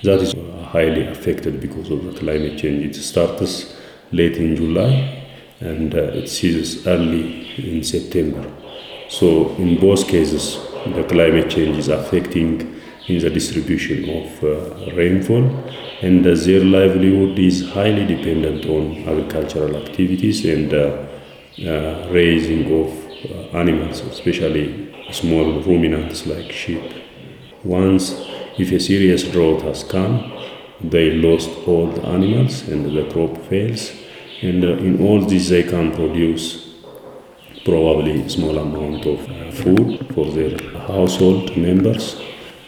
that is highly affected because of the climate change. It starts late in July and it ceases early in September. So in both cases, the climate change is affecting in the distribution of rainfall, and their livelihood is highly dependent on agricultural activities and raising of animals, especially small ruminants like sheep. Once, if a serious drought has come, they lost all the animals and the crop fails, and in all this they can produce probably small amount of food for their household members,